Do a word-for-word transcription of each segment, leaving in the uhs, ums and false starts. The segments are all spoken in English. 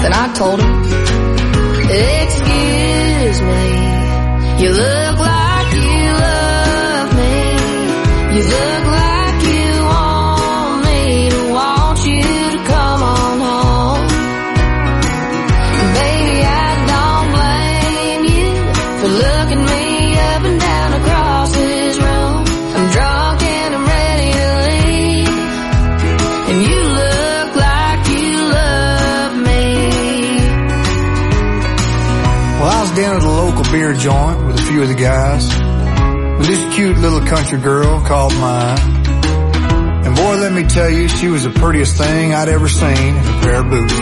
Then I told him, excuse me, you look like you love me. You look like you want me to want you to come on home. Baby, I don't blame you for looking me up and down across this room. I'm drunk and I'm ready to leave, and you look like you love me. Well, I was down at a local beer joint with a few of the guys, with this cute little country girl called mine. And boy, let me tell you, she was the prettiest thing I'd ever seen in a pair of boots.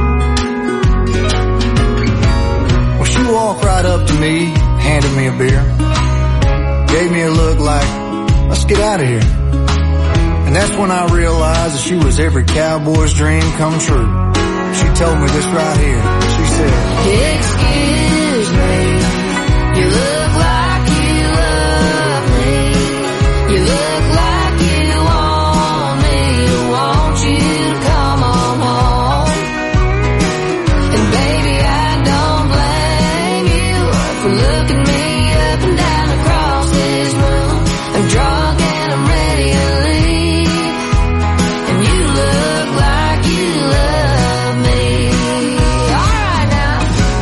Well, she walked right up to me, handed me a beer, gave me a look like, let's get out of here. And that's when I realized that she was every cowboy's dream come true. She told me this right here. She said, excuse me, you look like you love me. You look like you want me to want you to come on home. And baby, I don't blame you for looking me up and down across this room. I'm drunk and I'm ready to leave, and you look like you love me. All right now.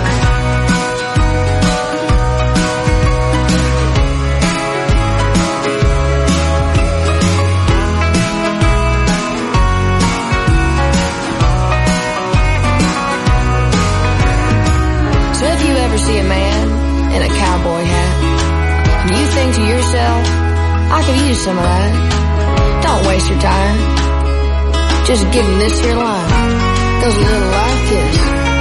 So if you ever see a man in a cowboy hat, and you think to yourself, I could use some of that, don't waste your time. Just give him this here line, goes a little like this.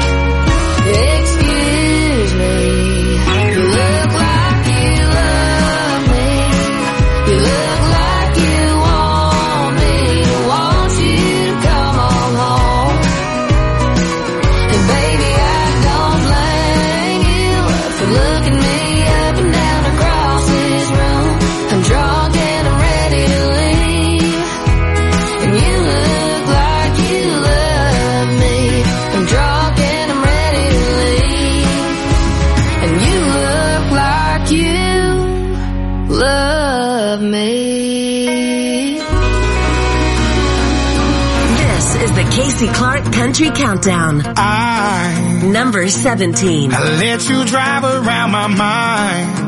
Excuse me, you look like you love me. You look like you want me to want you to come on home. And baby, I don't blame you for looking me up and down across this room. I'm drunk and I'm ready to leave, and you look like you love me. I'm drunk and I'm ready to leave, and you look like you love me. This is the Casey Clark Country Countdown. I, Number seventeen. I let you drive around my mind.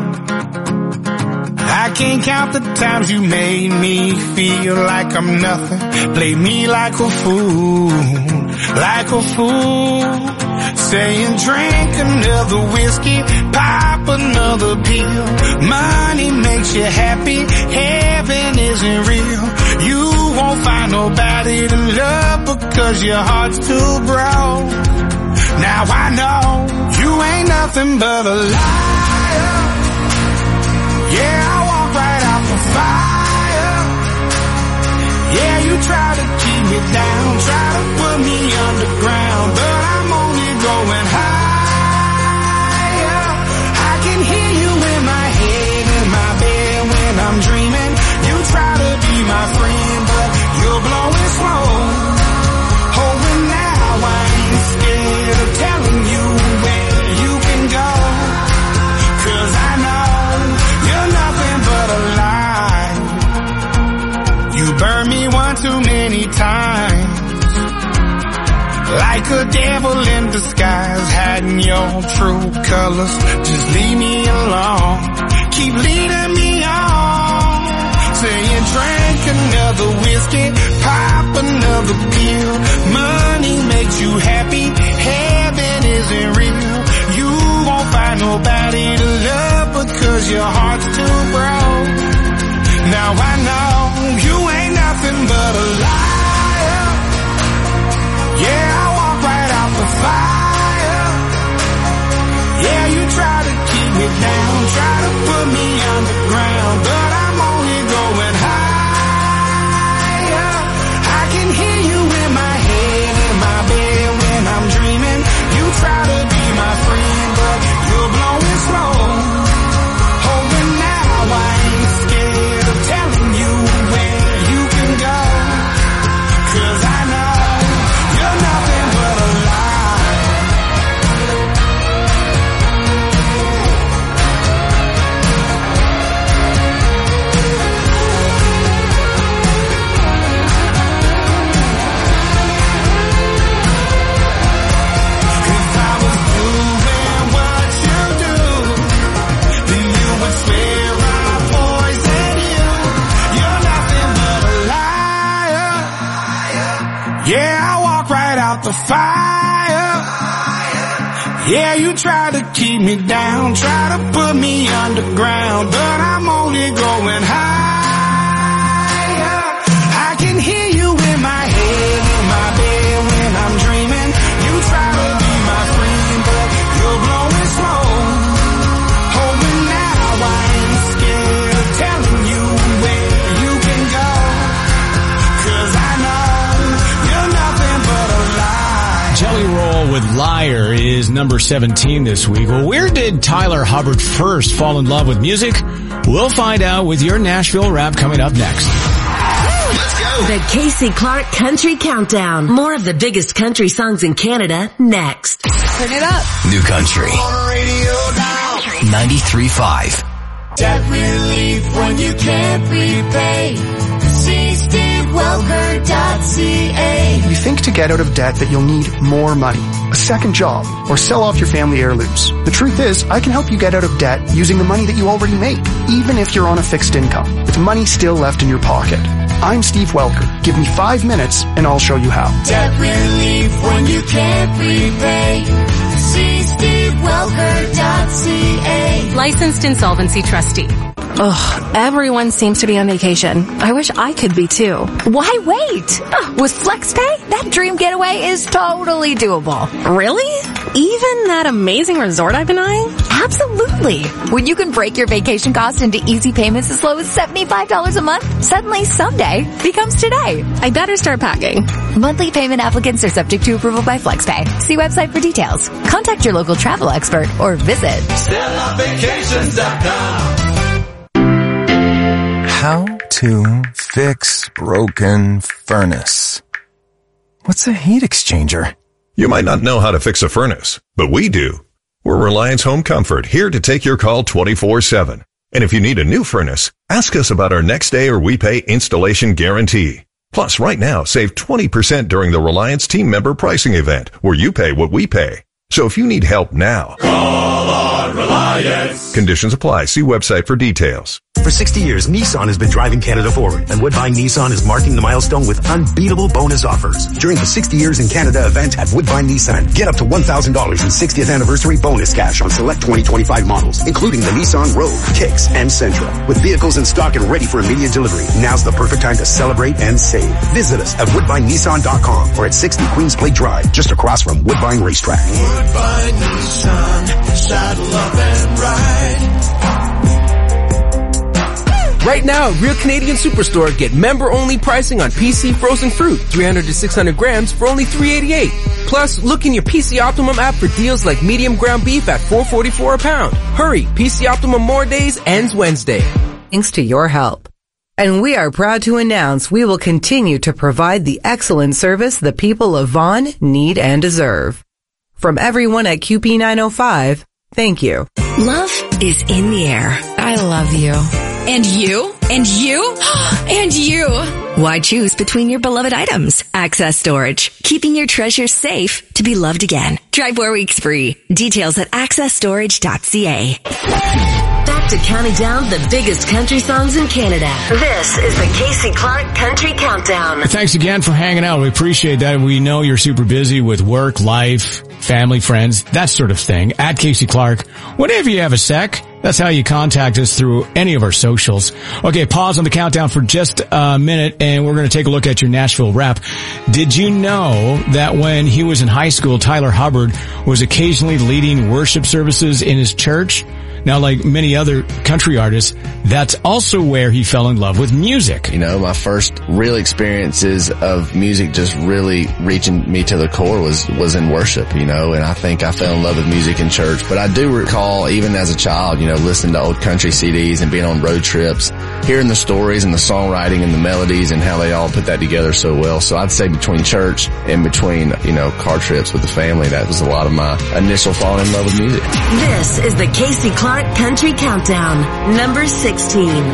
I can't count the times you made me feel like I'm nothing. Play me like a fool, like a fool. Saying drink another whiskey, pop another pill. Money makes you happy, heaven isn't real. You won't find nobody to love because your heart's too broke. Now I know you ain't nothing but a liar. Yeah, I walk right out the fire. Yeah, you try to keep me down, try to put me underground, but I'm only going higher. I can hear you in my head, in my bed when I'm dreaming. You try to be my friend, but you're blowing smoke. Oh, and now I ain't scared of telling you where you can go, 'cause I know you're nothing but a lie. You burned me one too many times, like a devil in disguise, hiding your true colors. Just leave me alone, keep leading me on. Saying drink another whiskey, pop another pill. Money makes you happy, heaven isn't real. You won't find nobody to love because your heart's too broke. Now I know you ain't nothing but a liar. Yeah, I walk right out the fire. Yeah, you try to keep me down, try to put me underground, but I'm only going higher. I can hear you in my head. fire. Yeah, you try to keep me down, try to put me underground, but I'm only going higher. I can hear you in my head, in my bed when I'm dreaming. You try to be my friend, but you're blowing slow. Hoping now I ain't scared of telling you where you can go. Cause I know you're nothing but a lie. Jelly Roll with Liar is number seventeen this week. Well, where did Tyler Hubbard first fall in love with music? We'll find out with your Nashville Rap coming up next. Let's go. The Casey Clark Country Countdown. More of the biggest country songs in Canada next. Turn it up. New Country. ninety-three point five. Debt relief when you can't repay. See steve welker dot c a. You think to get out of debt that you'll need more money, a second job, or sell off your family heirlooms. The truth is, I can help you get out of debt using the money that you already make, even if you're on a fixed income, with money still left in your pocket. I'm Steve Welker. Give me five minutes and I'll show you how. Debt relief when you can't repay. See steve welker dot c a. Licensed insolvency trustee. Ugh, everyone seems to be on vacation. I wish I could be too. Why wait? Oh, with FlexPay, that dream getaway is totally doable. Really? Even that amazing resort I've been eyeing? Absolutely. When you can break your vacation costs into easy payments as low as seventy-five dollars a month, suddenly someday becomes today. I better start packing. Monthly payment applicants are subject to approval by FlexPay. See website for details. Contact your local travel expert or visit Stella Vacations dot com. How to fix broken furnace. What's a heat exchanger? You might not know how to fix a furnace, but we do. We're Reliance Home Comfort, here to take your call twenty-four seven. And if you need a new furnace, ask us about our next day or we pay installation guarantee. Plus, right now, save twenty percent during the Reliance team member pricing event, where you pay what we pay. So if you need help now, call on Reliance. Conditions apply. See website for details. For sixty years, Nissan has been driving Canada forward, and Woodbine Nissan is marking the milestone with unbeatable bonus offers. During the sixty years in Canada event at Woodbine Nissan, get up to one thousand dollars in sixtieth anniversary bonus cash on select twenty twenty-five models, including the Nissan Rogue, Kicks, and Sentra. With vehicles in stock and ready for immediate delivery, now's the perfect time to celebrate and save. Visit us at woodbine nissan dot com or at sixty Queens Plate Drive, just across from Woodbine Racetrack. Woodbine Nissan, saddle up and ride. Right now at Real Canadian Superstore, get member-only pricing on P C frozen fruit, three hundred to six hundred grams for only three eighty-eight. Plus, look in your P C Optimum app for deals like medium ground beef at four forty-four a pound. Hurry, P C Optimum More Days ends Wednesday. Thanks to your help. And we are proud to announce we will continue to provide the excellent service the people of Vaughan need and deserve. From everyone at Q P nine oh five, thank you. Love is in the air. I love you. And you? And you? And you? Why choose between your beloved items? Access Storage, keeping your treasures safe to be loved again. Try four weeks free. Details at access storage dot c a. Back to counting down the biggest country songs in Canada. This is the Casey Clark Country Countdown. Thanks again for hanging out. We appreciate that. We know you're super busy with work, life, family, friends, that sort of thing. At Casey Clark, whenever you have a sec, that's how you contact us through any of our socials. Okay, pause on the countdown for just a minute, and we're going to take a look at your Nashville Rap. Did you know that when he was in high school, Tyler Hubbard was occasionally leading worship services in his church? Now, like many other country artists, that's also where he fell in love with music. You know, my first real experiences of music just really reaching me to the core was, was in worship, you know, and I think I fell in love with music in church. But I do recall, even as a child, you know, listening to old country C Ds and being on road trips, hearing the stories and the songwriting and the melodies and how they all put that together so well. So I'd say between church and between, you know, car trips with the family, that was a lot of my initial falling in love with music. This is the Casey Clark Country Countdown, number sixteen. If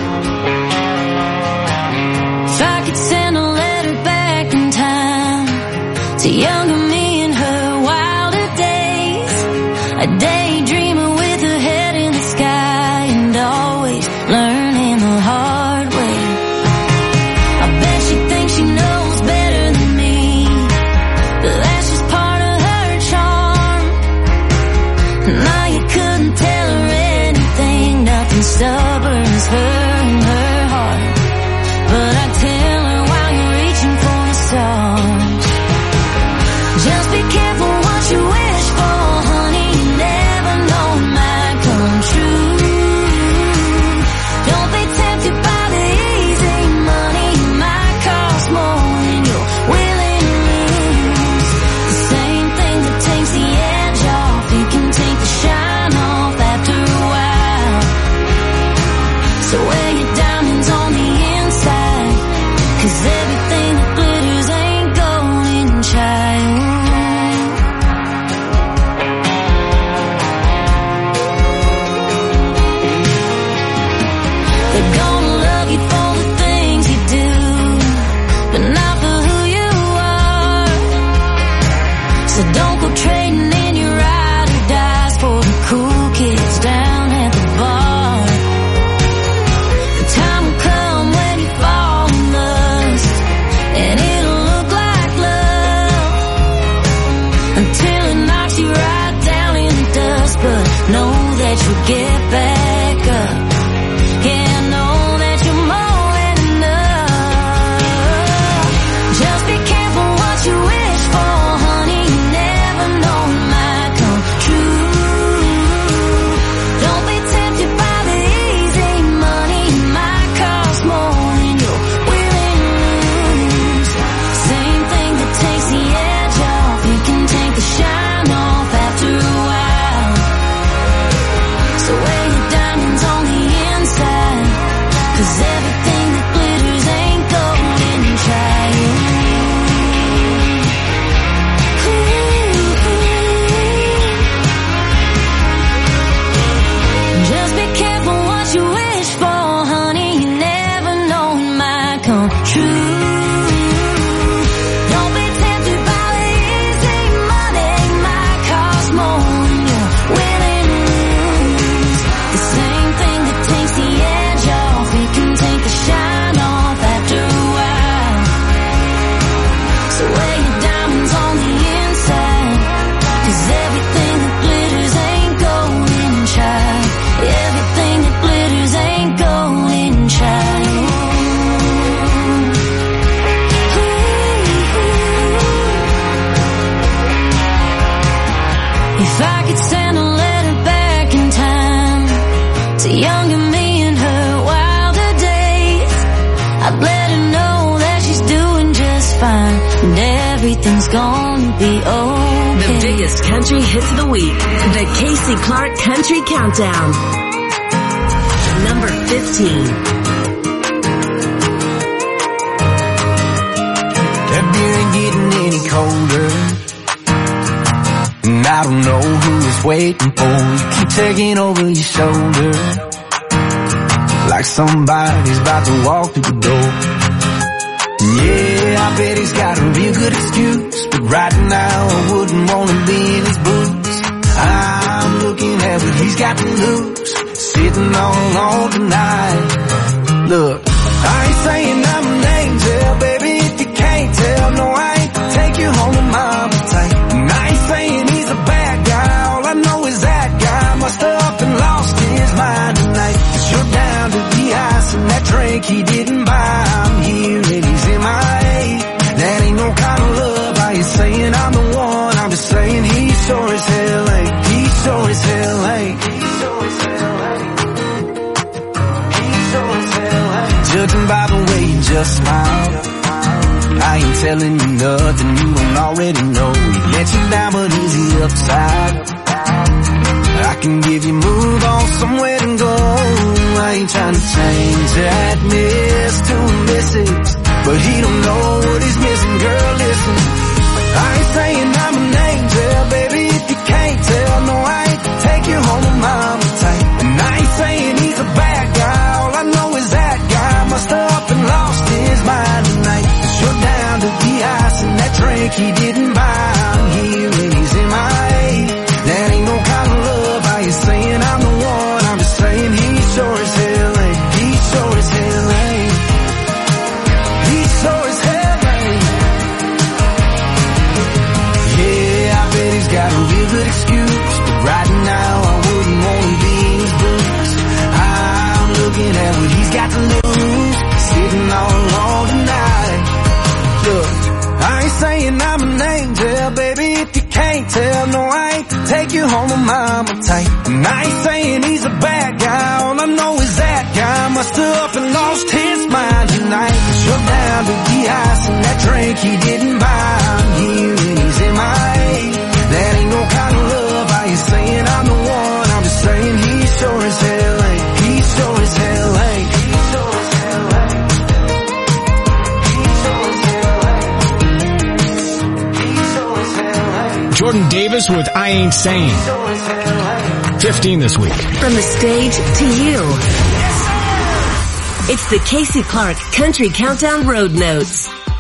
I could send a letter back in time to younger me in her wilder days, a daydreamer with her head in the sky and always learning the hard way. I bet she thinks she knows better than me, but that's just part So don't go trading in your ride or dies for the cool kids down at the bar. The time will come when you fall in lust, and it'll look like love until it knocks you right down in the dust. But know that you'll get back up. Yeah, know that you're more than enough. Just be careful what you wish for, honey. You never know it might come true. Don't be tempted by the easy money. It might cost more than you're willing to lose. Same thing that takes the edge off, you can take the shine off after a while. So wear your diamonds on the inside, 'cause everything that glitters ain't gold, and try it. Just be careful what you wish for, honey. You never know it might come true. Don't be tempted by the easy money. It might cost more than you're willing to lose. The same thing that takes the edge off, it can take the shine off after a while. So wear your diamonds on the inside, 'cause everything that glitters ain't gold, and try. Everything that glitters ain't gold, and try. If I could send a letter back in time to younger me in her wilder days, I'd let her know that she's doing just fine, and everything's gonna be okay. The biggest country hits of the week. The Casey Clark Country Countdown. Number fifteen. That beer ain't getting any colder, and I don't know who it's waiting for. You keep taking over your shoulder, like somebody's about to walk through the door. Yeah, I bet he's got a real good excuse, but right now I wouldn't want to be in his boots. I'm looking at what he's got to lose, sitting all alone tonight. Look, I ain't saying I'm an angel, baby, if you can't tell. No, I ain't take you home to mama tight. And I ain't saying he's a bad guy, all I know is that guy must have up and lost his mind tonight. 'Cause you're down to the ice and that drink he didn't buy. I'm here and he's in my A. That ain't no kind of love. I ain't saying I'm the one, I'm just saying he sure as hell ain't. He sure as hell ain't. He sure as hell ain't. He sure as hell ain't. Judging by the way you just smile, I ain't telling you nothing you don't already know. He let you down, but is he upside? I can give you move on somewhere to go. I ain't trying to change that miss to a missus, but he don't know what he's missing. Girl, listen, I ain't saying I'm an angel, baby, if you can't tell. No, I ain't take you home to mama tight. And I ain't saying he's a bad guy, all I know is that guy must have up and lost his mind tonight. 'Cause you're down to the ice and that drink he didn't buy. I'm here and he's in my A. That ain't no kind of love. I ain't saying I'm the one, I'm just saying he sure as hell ain't. He sure as hell ain't. He sure as hell ain't. Yeah, I bet he's got a real good excuse, but right now I wouldn't want to be in his boots. I'm looking at what he's got to lose, sitting all alone tonight. Look, I ain't saying I'm an angel, baby, if you can't tell. No, I ain't take you home to mama tight. And I ain't saying he's a bad guy, all I know is that guy must have up and lost his mind tonight. 'Cause you're down to the ice and that drink he didn't buy. I'm here and he's in my A. That ain't no kind of love. I ain't saying I'm the one, I'm just saying he sure as hell ain't. He sure as hell ain't. He sure as hell ain't. He sure as hell ain't. He sure as hell ain't. Jordan Davis with I Ain't Saying. fifteen this week. From the stage to you. It's the Casey Clark Country Countdown Road Notes.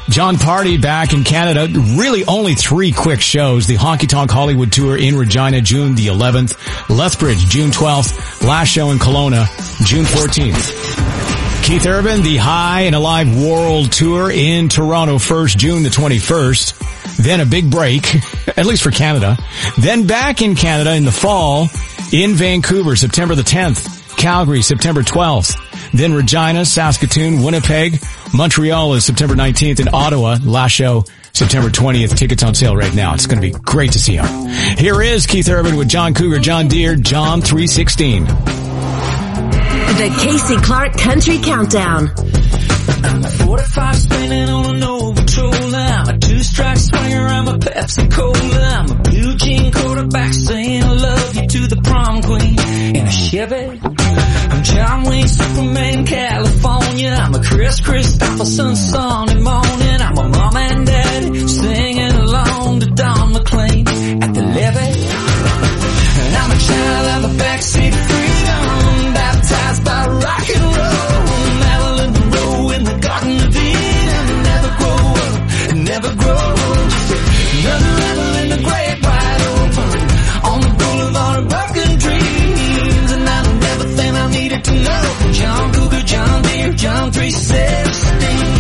Jon Pardi back in Canada. Really only three quick shows. The Honky Tonk Hollywood Tour in Regina, June the eleventh. Lethbridge, June twelfth. Last show in Kelowna, June fourteenth. Keith Urban, the High and Alive World Tour in Toronto first, June the twenty-first. Then a big break, at least for Canada. Then back in Canada in the fall, in Vancouver, September the tenth. Calgary, September twelfth. Then Regina, Saskatoon, Winnipeg. Montreal is September nineteenth. And Ottawa, last show, September twentieth. Tickets on sale right now. It's going to be great to see him. Here is Keith Urban with John Cougar, John Deere, John three sixteen. The Casey Clark Country Countdown. I'm a forty-five spinning on an old patrol. I'm a two-strike swinger. I'm a Pepsi Cola. I'm a blue jean quarterback saying I love you to the prom queen in a Chevy. I'm John Wayne, Superman, California. I'm a Chris Christopherson Sunday morning. I'm a mom and dad singing along to Don McLean at the levee. And I'm a child of a backseat freedom, baptized by rock and roll. Marilyn Monroe in the Garden of Eden. Never grow up, never grow old. Just another rebel in the great wide open on the boulevard of broken dreams. And I know everything I needed to know. John Cougar, John Deere, John three sixteen.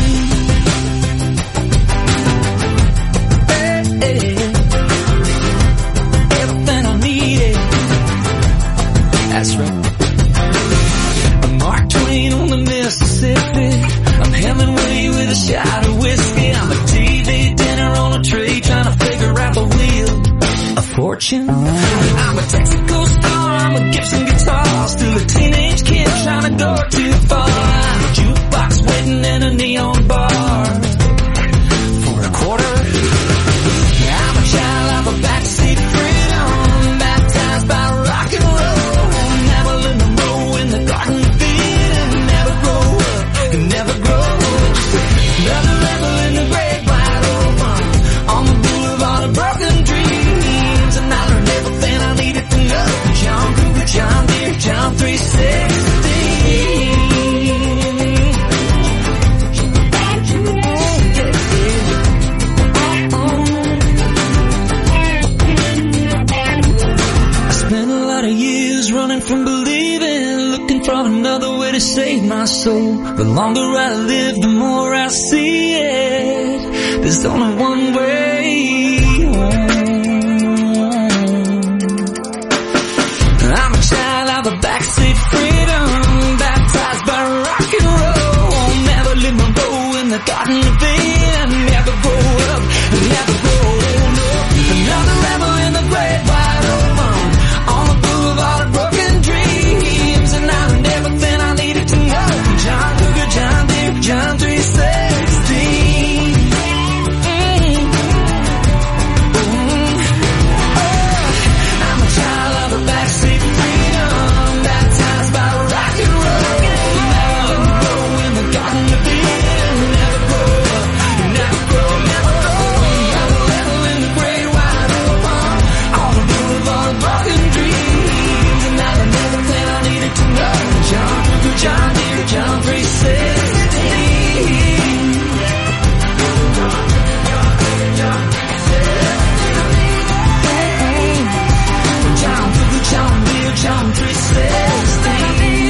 That's right. I'm Mark Twain on the Mississippi. I'm Hemingway with a shot of whiskey. I'm a T V dinner on a tray trying to figure out the wheel of fortune. I'm a Texaco star. I'm a Gibson guitar. Still a teenage kid trying to go too far. I'm a jukebox waiting in a neon bar for a quarter. I'm a child of a backseat freedom, baptized by rock and roll. Garden of Eden, never grow up, never grow old. Another rebel in the great wide open on the boulevard of broken dreams. And I learned everything I needed to know. John Cougar, John Deere, John three sixteen. I spent a lot of years running from believing, looking for another way to save my soul. The longer I live, the more I see it. There's only one way home. I'm a child of the backseat freedom, baptized by rock and roll. Never live my role in the Garden of Eden. Never grow up, never grow old. Another rebel in the great wide open on the boulevard of broken dreams. And I learned everything I needed to know. John Cougar, John Deere, John three sixteen. Mm-hmm. Mm-hmm. Oh, I'm a child of the backseat freedom, baptized by rock and roll. Never grow in the Garden of Eden. Never grow up, never grow, never grow. Never level in the great wide open on the boulevard of broken dreams. And I learned everything I needed to know. John Cougar, John Deere, John three sixteen. John Cougar, John Deere, John three sixteen.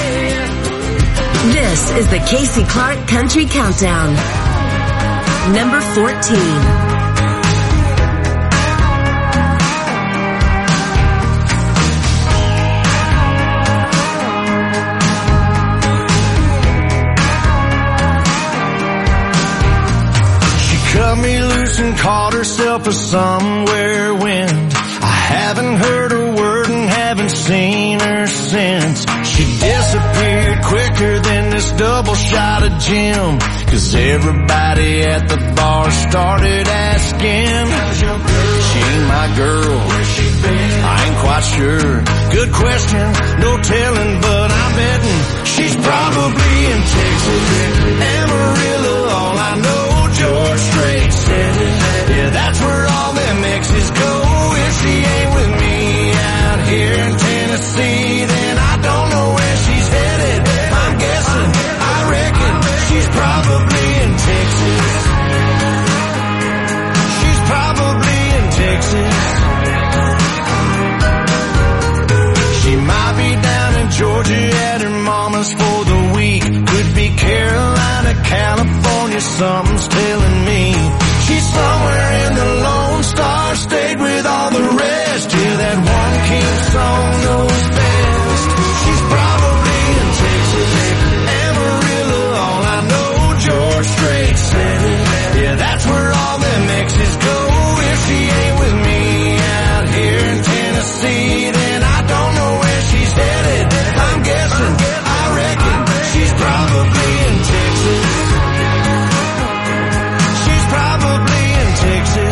This is the Casey Clark Country Countdown. Number fourteen. Cut me loose and caught herself a somewhere wind. I haven't heard a word and haven't seen her since. She disappeared quicker than this double shot of gin. Cause everybody at the bar started asking, how's your girl? She ain't my girl. Where's she been? I ain't quite sure. Good question, no telling, but I'm betting she's probably in Texas. Amarillo, all I know, George Strait said it. Yeah, that's where all them exes go. If she ain't with me out here in Tennessee, then I don't know where she's headed. I'm guessing, I reckon she's probably in Texas. all the rest. Yeah, that one king song knows best. She's probably in Texas, Amarillo, all I know, George Strait said it. Yeah, that's where all them exes go. If she ain't with me out here in Tennessee, then I don't know where she's headed. I'm guessing, I reckon, she's probably in Texas. She's probably in Texas.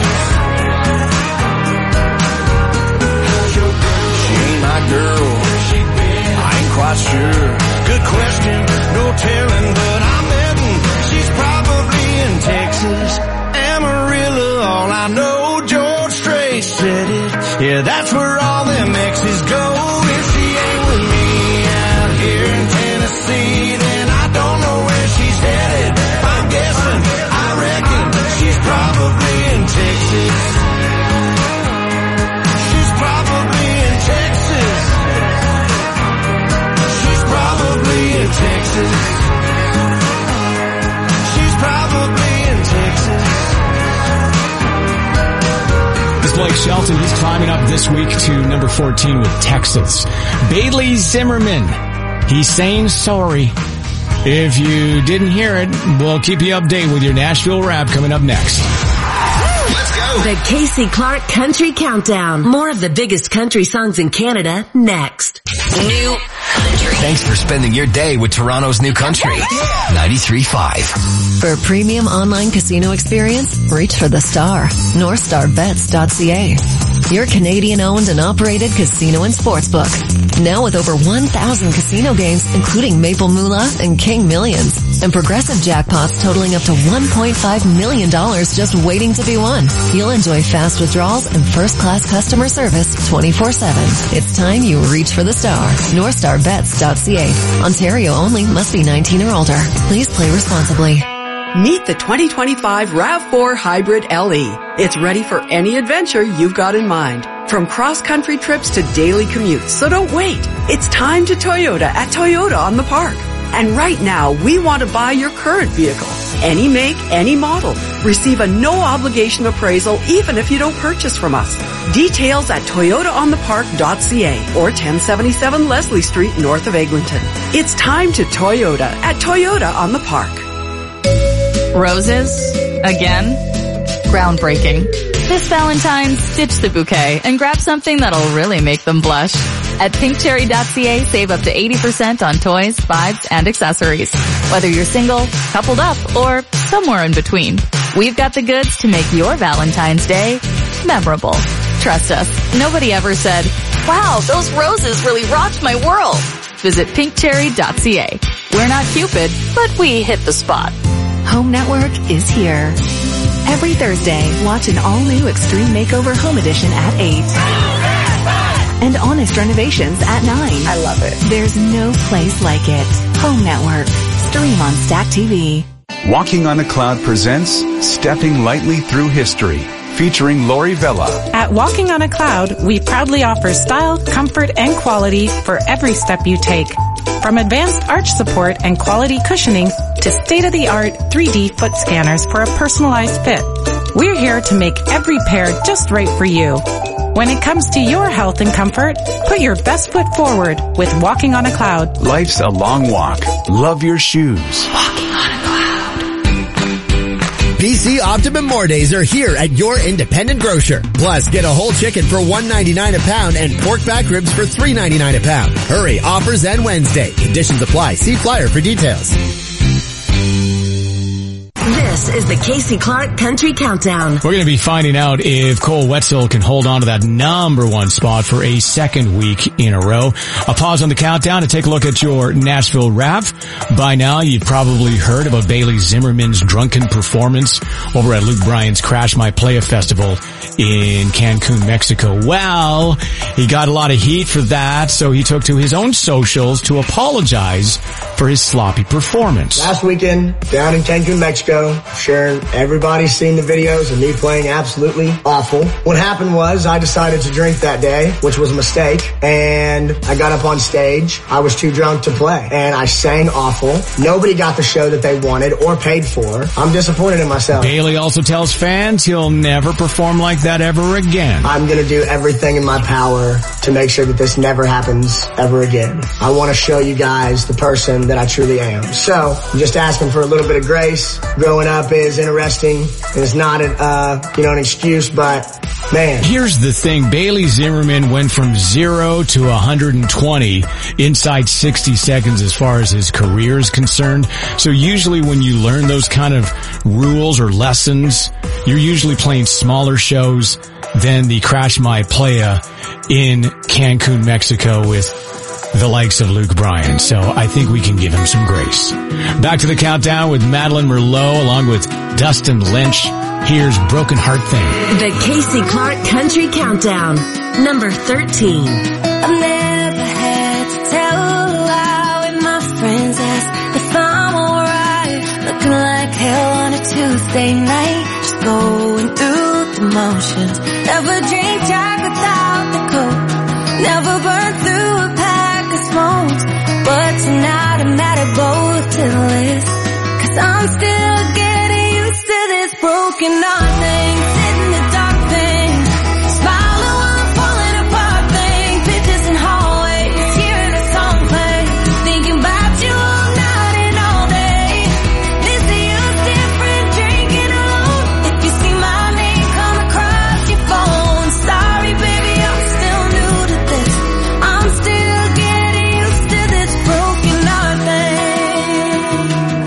She ain't my girl, I ain't quite sure. Good question, no telling, but I'm betting she's probably in Texas, Amarillo, all I know, George Strait said it. Yeah, that's where all them exes go. If she ain't with me out here in Tennessee, then I don't know where she's headed. I'm guessing, I reckon, she's probably in Texas. She's probably in Texas. She's probably in Texas. She's probably in Texas. Blake Shelton, he's climbing up this week to number fourteen with Texas. Bailey Zimmerman, he's saying sorry. If you didn't hear it, we'll keep you updated with your Nashville Rap coming up next. Let's go. The Casey Clark Country Countdown. More of the biggest country songs in Canada next. New Country. Thanks for spending your day with Toronto's New Country. ninety-three point five. For a premium online casino experience, reach for the star. north star bets dot c a. Your Canadian-owned and operated casino and sportsbook. Now with over one thousand casino games, including Maple Moolah and King Millions. And progressive jackpots totaling up to one point five million dollars just waiting to be won. You'll enjoy fast withdrawals and first-class customer service twenty-four seven. It's time you reach for the star. north star bets dot c a. Ontario only. Must be nineteen or older. Please play responsibly. Meet the twenty twenty-five RAV four Hybrid L E. It's ready for any adventure you've got in mind. From cross-country trips to daily commutes. So don't wait. It's time to Toyota at Toyota on the Park. And right now, we want to buy your current vehicle. Any make, any model. Receive a no-obligation appraisal even if you don't purchase from us. Details at toyota on the park dot c a or ten seventy-seven Leslie Street north of Eglinton. It's time to Toyota at Toyota on the Park. Roses? Again? Groundbreaking. This Valentine's, ditch the bouquet and grab something that'll really make them blush. At pink cherry dot c a, save up to eighty percent on toys, vibes, and accessories. Whether you're single, coupled up, or somewhere in between, we've got the goods to make your Valentine's Day memorable. Trust us, nobody ever said, wow, those roses really rocked my world. Visit pink cherry dot c a. We're not Cupid, but we hit the spot. Home Network is here. Every Thursday, watch an all-new Extreme Makeover Home Edition at eight. And Honest Renovations at nine. I love it. There's no place like it. Home Network. Stream on Stack T V. Walking on a Cloud presents Stepping Lightly Through History, featuring Lori Vella. At Walking on a Cloud, we proudly offer style, comfort, and quality for every step you take. From advanced arch support and quality cushioning to state-of-the-art three D foot scanners for a personalized fit. We're here to make every pair just right for you. When it comes to your health and comfort, put your best foot forward with Walking on a Cloud. Life's a long walk. Love your shoes. Walking on a Cloud. P C Optimum More Days are here at your independent grocer. Plus, get a whole chicken for one ninety-nine a pound and pork back ribs for three ninety-nine a pound. Hurry, offers end Wednesday. Conditions apply. See flyer for details. This is the Casey Clark Country Countdown. We're going to be finding out if Cole Wetzel can hold on to that number one spot for a second week in a row. I'll pause on the countdown to take a look at your Nashville Rap. By now, you've probably heard about Bailey Zimmerman's drunken performance over at Luke Bryan's Crash My Playa Festival in Cancun, Mexico. Well, he got a lot of heat for that, so he took to his own socials to apologize for his sloppy performance. Last weekend, down in Cancun, Mexico, Sure, everybody's seen the videos of me playing absolutely awful. What happened was I decided to drink that day, which was a mistake, and I got up on stage. I was too drunk to play, and I sang awful. Nobody got the show that they wanted or paid for. I'm disappointed in myself. Bailey also tells fans he'll never perform like that ever again. I'm going to do everything in my power to make sure that this never happens ever again. I want to show you guys the person that I truly am. So, I'm just asking for a little bit of grace. Growing up is interesting, and it's not an, uh, you know, an excuse, but man. Here's the thing. Bailey Zimmerman went from zero to one hundred twenty inside sixty seconds as far as his career is concerned. So usually when you learn those kind of rules or lessons, you're usually playing smaller shows than the Crash My Playa in Cancun, Mexico with the likes of Luke Bryan. So I think we can give him some grace. Back to the countdown with Madeline Merlot along with Dustin Lynch. Here's Broken Heart Thing. The Casey Clark Country Countdown, number thirteen. I've never had to tell a lie when my friends ask if I'm alright. Looking like hell on a Tuesday night, just going through the motions. Never drink Jack without the Coke, never burn through a pack of smokes. But tonight I'm at a boatless, cause I'm still getting used to this broken heart thing. Sit in the dark thing, smiling while I'm falling apart thing. Pictures in hallways, hearing a song play, thinking about you all night and all day. Missing you different, drinking alone. If you see my name come across your phone, sorry baby, I'm still new to this. I'm still getting used to this broken heart thing.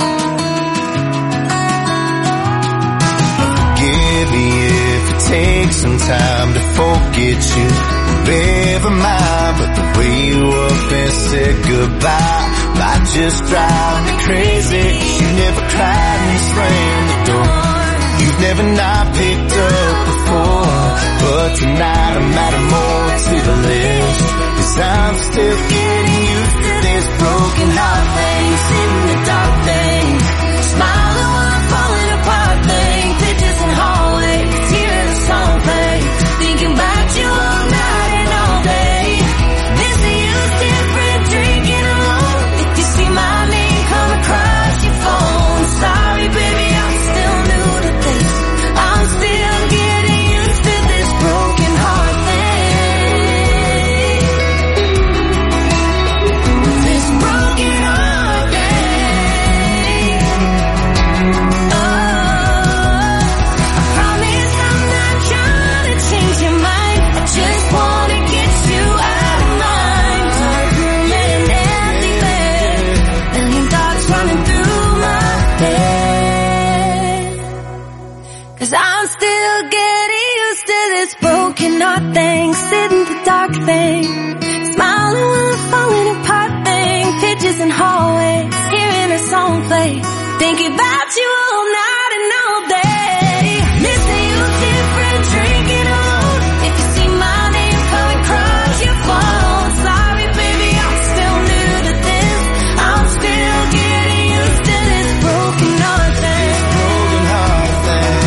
Give me if it takes some time to forget you. Never mind, but the way you up and said goodbye might just drive me crazy. You never cried and slammed the door. You've never not picked up before, but tonight I'm adding more to the list, cause I'm still getting used to this broken heart thing. Sitting in the dark thing, smiling while I'm falling apart thing. Pictures in hallways, hearing a song play, thinking about you all night and all day. Missing you's different, drinking alone. If you see my name come across your phone, sorry baby, I'm still new to this. I'm still getting used to this broken heart thing. This broken heart thing. Oh, I promise I'm not trying to change your mind. I just wanna get you out of mind. Dark room and an empty bed, million thoughts running through my head. Cause I'm still getting used to this broken heart thing. Sit in the dark thing, smiling while I'm falling apart thing. Pictures in hallways, hearing a song play, thinking about you all night and all day. Missing you different, drinking alone. If you see my name come across your phone, sorry baby, I'm still new to this. I'm still getting used to this broken heart thing. Broken heart thing.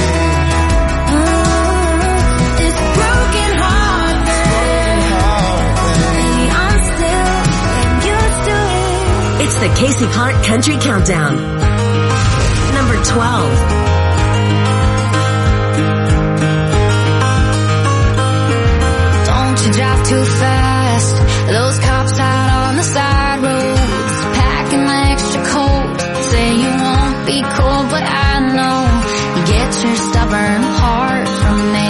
This broken heart thing. Baby, I'm still getting used to it. It's the Casey Clark Country Countdown, number twelve. Don't you drive too fast. Those cops out on the side roads, packing extra coat. Say you won't be cold, but I know you get your stubborn heart from me.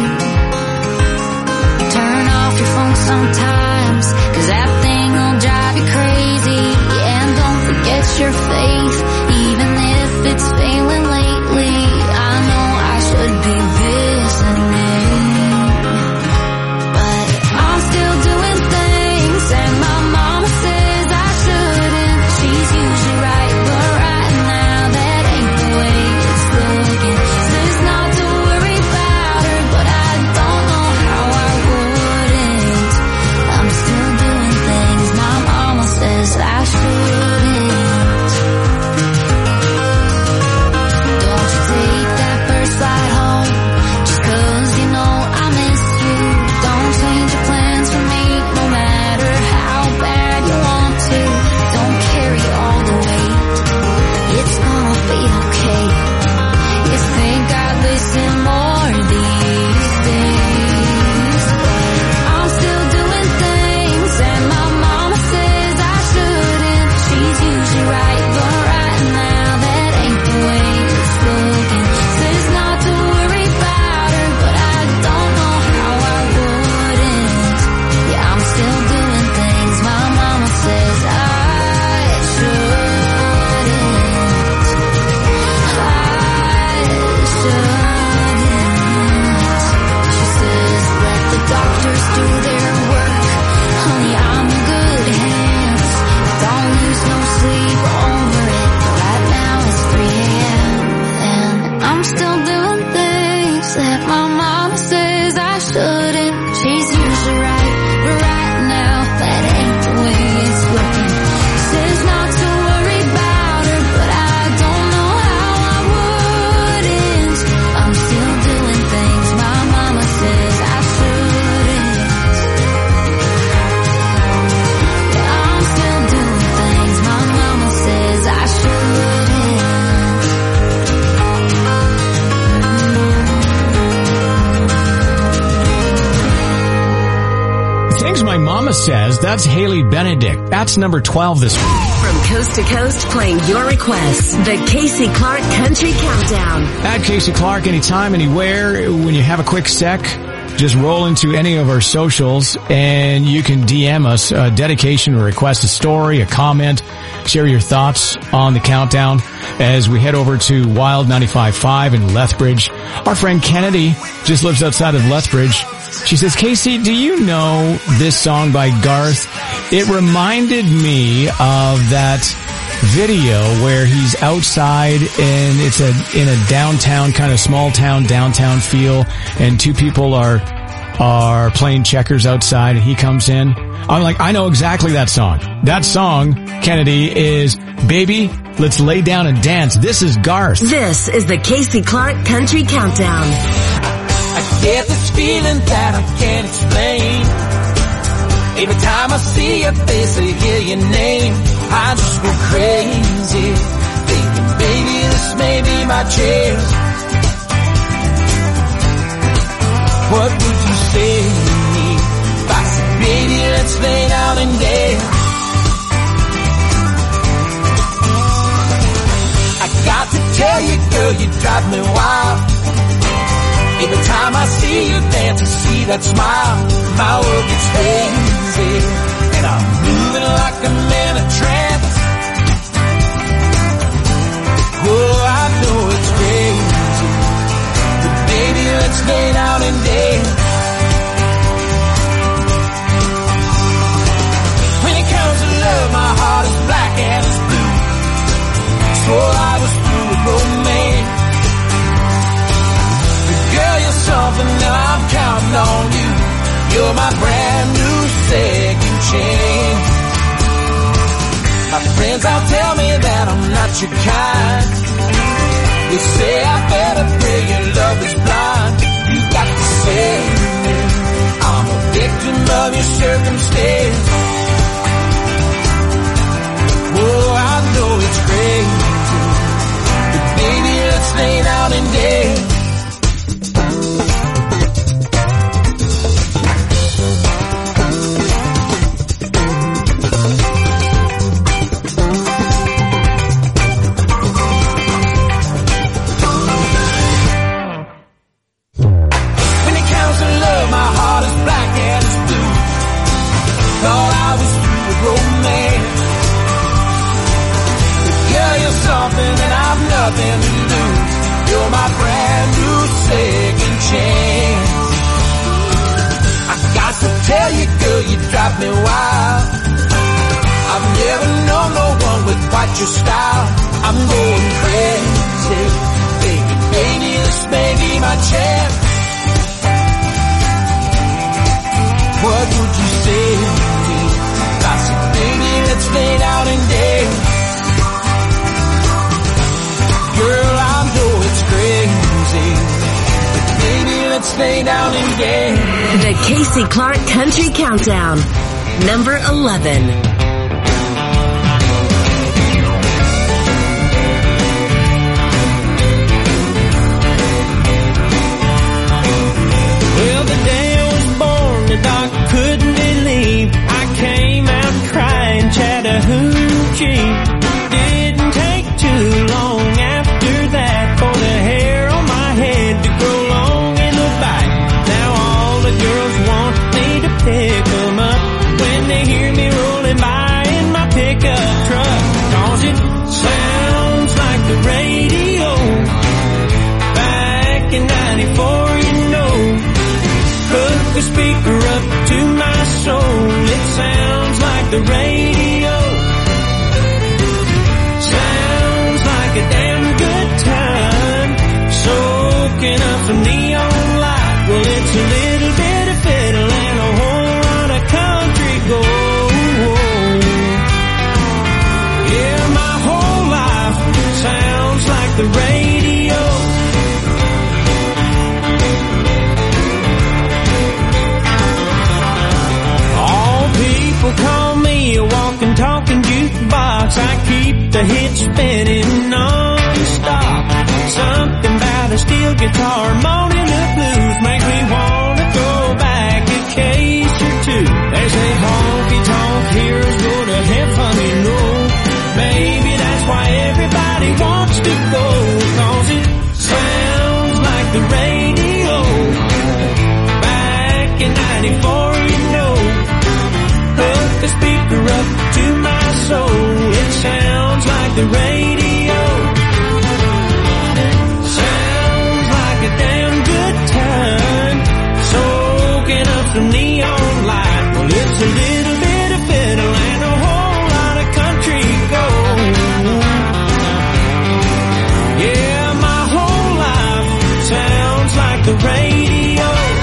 Turn off your phone sometimes, cause that thing will drive you crazy. Yeah, and don't forget your faith, even if it's failing lately. I know I should be listening, but I'm still doing things and my mama says I shouldn't. She's usually right, but right now that ain't the way it's looking. Says not to worry about her, but I don't know how I wouldn't. Things My Mama Says. That's Haley Benedict. That's number twelve this week. From coast to coast, playing your requests. The Casey Clark Country Countdown. At Casey Clark, anytime, anywhere. When you have a quick sec, just roll into any of our socials and you can D M us a dedication or request a story, a comment, share your thoughts on the countdown as we head over to Wild ninety-five point five in Lethbridge. Our friend Kennedy just lives outside of Lethbridge. She says, Casey, do you know this song by Garth? It reminded me of that video where he's outside and it's a in a downtown, kind of small town, downtown feel, and two people are are playing checkers outside and he comes in. I'm like, I know exactly that song. That song, Kennedy, is Baby, Let's Lay Down and Dance. This is Garth. This is the Casey Clark Country Countdown. I get this feeling that I can't explain. Every time I see your face or hear your name, I just go crazy, thinking, baby, this may be my chance. What would you say to me if I said, baby, let's lay down and dance? I got to tell you, girl, you drive me wild. Every time I see you dance, I see that smile, my world gets hazy, and I'm moving like I'm in a trance. Oh, I know it's crazy, but baby, let's lay down and dance. When it comes to love, my heart is black and it's blue. Swore I was through with romance. Girl, you're something that I'm counting on you. You're my brand new second chance. My friends all tell me that I'm not your kind. They say I better pray your love is blind. You got to say I'm a victim of your circumstance. Oh, I know it's crazy, but baby, let's lay down and dance. Nothing to lose. You're my brand new second chance. I got to tell you, girl, you drive me wild. I've never known no one with quite your style. I'm going crazy, thinking, baby, this may be my chance. What would you say to me? I said, baby, let's lay down and dance. Girl, I know it's crazy, but baby, let's lay down and dance. The Casey Clark Country Countdown, number eleven. Well, the day I was born, the doctor couldn't believe I came out crying Chattahoochee. Didn't take too long after that for the hair on my head to grow long in the back. Now all the girls want me to pick them up when they hear me rolling by in my pickup truck. Cause it sounds like the radio back in ninety-four, you know. Hook the speaker up to my soul. It sounds like the radio. Sounds like a damn good time. Soaking up some neon light. Well, it's a little bit of fiddle and a whole lot of country gold. Yeah, my whole life sounds like the radio. All people call me a walking, talking jukebox. I keep the hits spinning non-stop. Something about a steel guitar moaning the blues makes me want to go back a case or two. There's say honky tonk heroes go to heaven, you know. Maybe that's why everybody wants to go, 'cause it sounds like the radio. Back in ninety-four, you know. Hook the speaker up to my soul. It sounds like the radio. Sounds like a damn good time. Soaking up some neon light. Well, it's a little bit of fiddle and a whole lot of country gold. Yeah, my whole life sounds like the radio.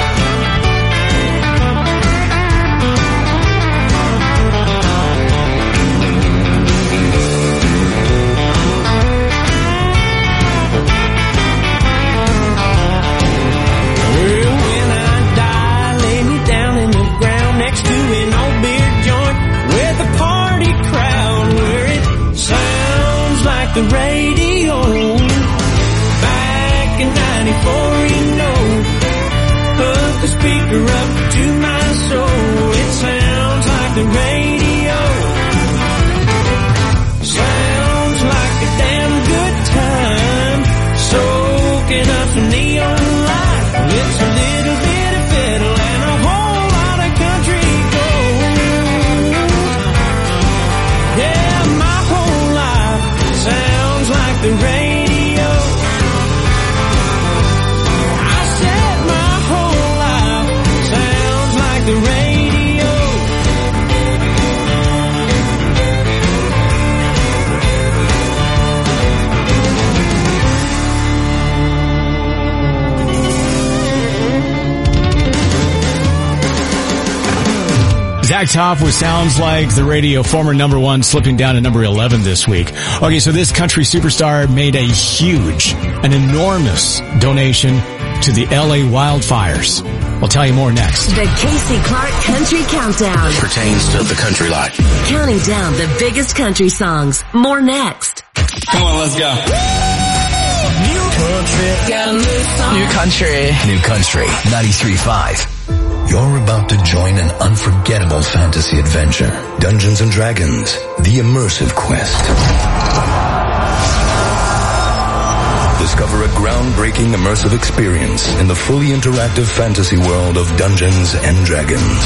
The radio. Back in ninety-four, you know. Hook the speaker up to my soul. It sounds like the radio. Sounds like a damn good time. Soaking up some neon light. It's a little bit of fiddle and a whole lot of country gold. Yeah, my whole life sounds like the radio. I said my whole life sounds like the radio. Zach Top with Sounds Like the Radio, former number one, slipping down to number eleven this week. Okay, so this country superstar made a huge, an enormous donation to the L A wildfires. We'll tell you more next. The Casey Clark Country Countdown. Pertains to the country life. Counting down the biggest country songs. More next. Come on, let's go. New country, got a new song. New country. New country. ninety-three point five. You're about to join an unforgettable fantasy adventure. Dungeons and Dragons, the immersive quest. Discover a groundbreaking immersive experience in the fully interactive fantasy world of Dungeons and Dragons.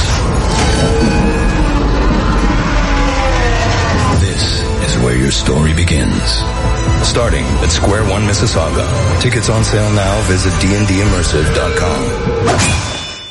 This is where your story begins. Starting at Square One Mississauga. Tickets on sale now. Visit d n d immersive dot com.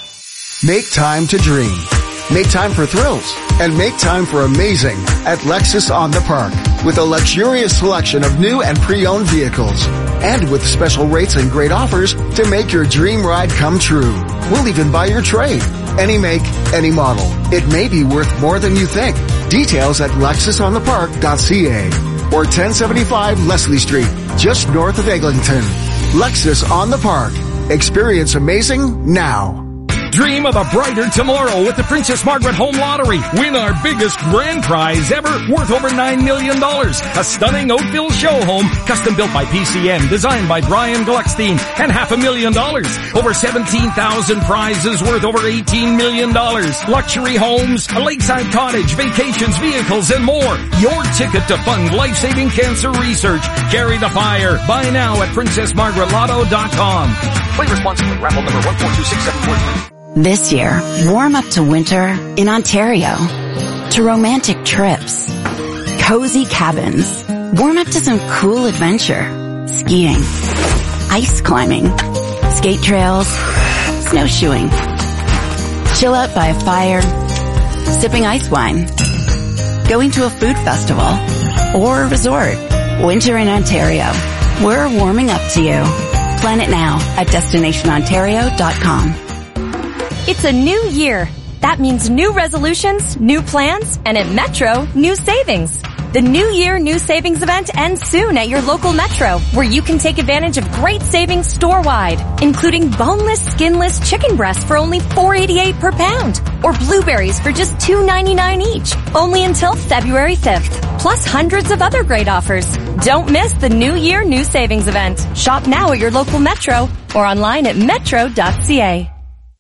Make time to dream. Make time for thrills. And make time for amazing at Lexus on the Park. With a luxurious selection of new and pre-owned vehicles. And with special rates and great offers to make your dream ride come true. We'll even buy your trade. Any make, any model. It may be worth more than you think. Details at lexus on the park dot c a or ten seventy-five Leslie Street, just north of Eglinton. Lexus on the Park. Experience amazing now. Dream of a brighter tomorrow with the Princess Margaret Home Lottery. Win our biggest grand prize ever, worth over nine million dollars. A stunning Oakville show home, custom built by P C M, designed by Brian Gluckstein, and half a million dollars. Over seventeen thousand prizes worth over eighteen million dollars. Luxury homes, a lakeside cottage, vacations, vehicles, and more. Your ticket to fund life-saving cancer research. Carry the fire. Buy now at princess margaret lotto dot com. Play responsibly. Raffle number one four two six seven four three. This year, warm up to winter in Ontario. To romantic trips. Cozy cabins. Warm up to some cool adventure. Skiing. Ice climbing. Skate trails. Snowshoeing. Chill out by a fire. Sipping ice wine. Going to a food festival. Or a resort. Winter in Ontario. We're warming up to you. Plan it now at destination ontario dot com. It's a new year. That means new resolutions, new plans, and at Metro, new savings. The New Year New Savings event ends soon at your local Metro, where you can take advantage of great savings store-wide, including boneless, skinless chicken breasts for only four eighty-eight per pound, or blueberries for just two ninety-nine each, only until February fifth, plus hundreds of other great offers. Don't miss the New Year New Savings event. Shop now at your local Metro or online at metro dot c a.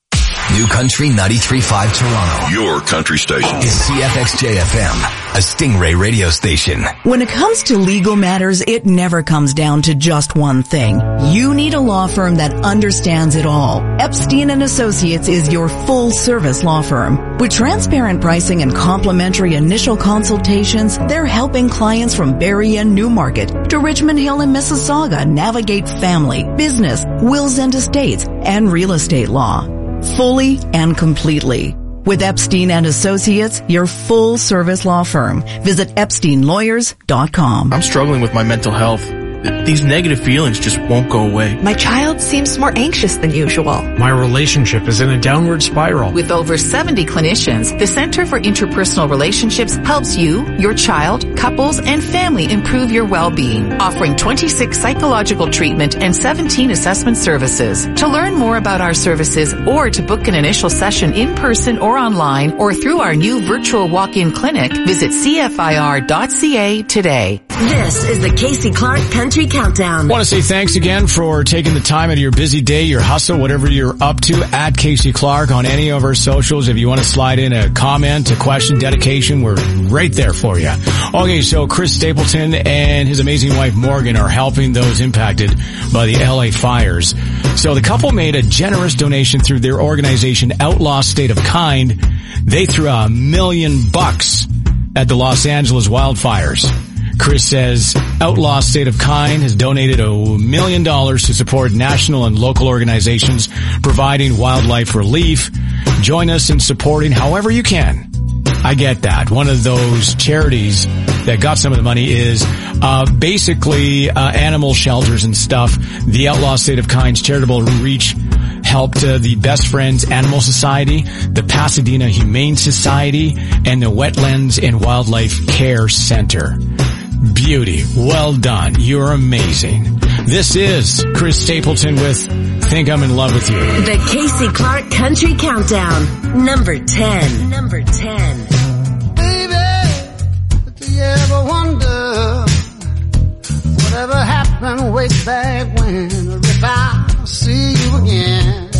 New Country ninety-three point five Toronto. Your country station is C F X J F M, a Stingray radio station. When it comes to legal matters, it never comes down to just one thing. You need a law firm that understands it all. Epstein and Associates is your full-service law firm. With transparent pricing and complimentary initial consultations, they're helping clients from Barrie and Newmarket to Richmond Hill and Mississauga navigate family, business, wills and estates, and real estate law. Fully and completely. With Epstein and Associates, your full-service law firm. Visit epstein lawyers dot com. I'm struggling with my mental health. These negative feelings just won't go away. My child seems more anxious than usual. My relationship is in a downward spiral. With over seventy clinicians, the Center for Interpersonal Relationships helps you, your child, couples, and family improve your well-being, offering twenty-six psychological treatment and seventeen assessment services. To learn more about our services or to book an initial session in person or online or through our new virtual walk-in clinic, visit C F I R dot C A today. This is the Casey Clark Country Countdown. I want to say thanks again for taking the time out of your busy day, your hustle, whatever you're up to, at Casey Clark on any of our socials. If you want to slide in a comment, a question, dedication, we're right there for you. Okay, so Chris Stapleton and his amazing wife Morgan are helping those impacted by the L A fires. So the couple made a generous donation through their organization, Outlaw State of Kind. They threw a million bucks at the Los Angeles wildfires. Chris says Outlaw State of Kind has donated a million dollars to support national and local organizations providing wildlife relief. Join us in supporting however you can. I get that. One of those charities that got some of the money is uh basically uh animal shelters and stuff. The Outlaw State of Kind's charitable reach helped uh, the Best Friends Animal Society, the Pasadena Humane Society, and the Wetlands and Wildlife Care Center. Beauty. Well done. You're amazing. This is Chris Stapleton with Think I'm in Love with You. The Casey Clark Country Countdown. Number ten. Number ten. Baby, do you ever wonder whatever happened way back when? Or if I'll see you again?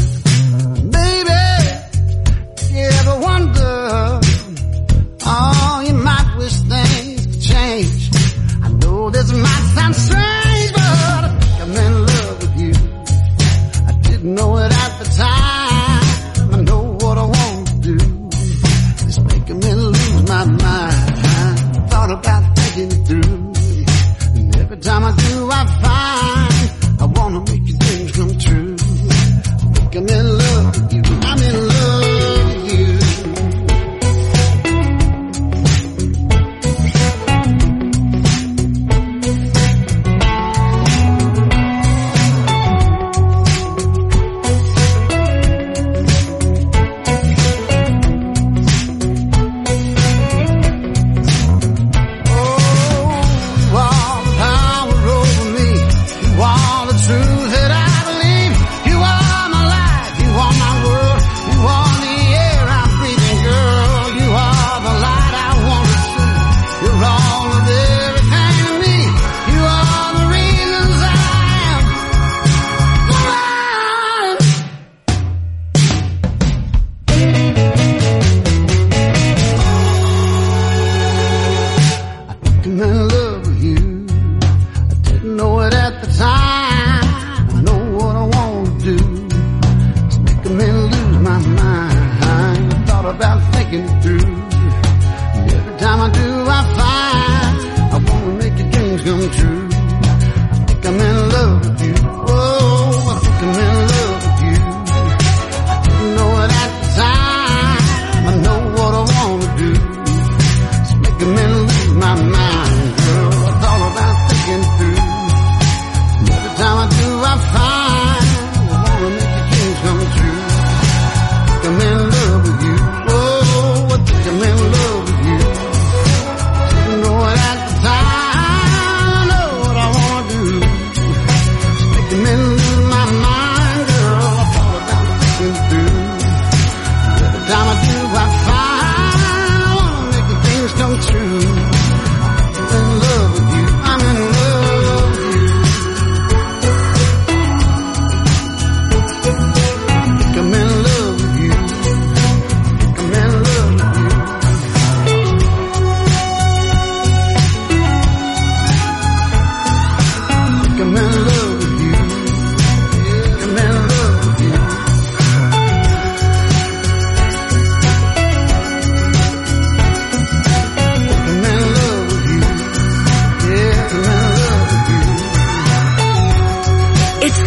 Baby, do you ever wonder, oh, you might wish things could change. This might sound strange, but I think I'm in love with you. I didn't know it at the time. I know what I want to do. It's making me lose my mind. I thought about thinking it through. And every time I do, I find I want to make your dreams come true. I think I'm in love with you. I'm in love with you.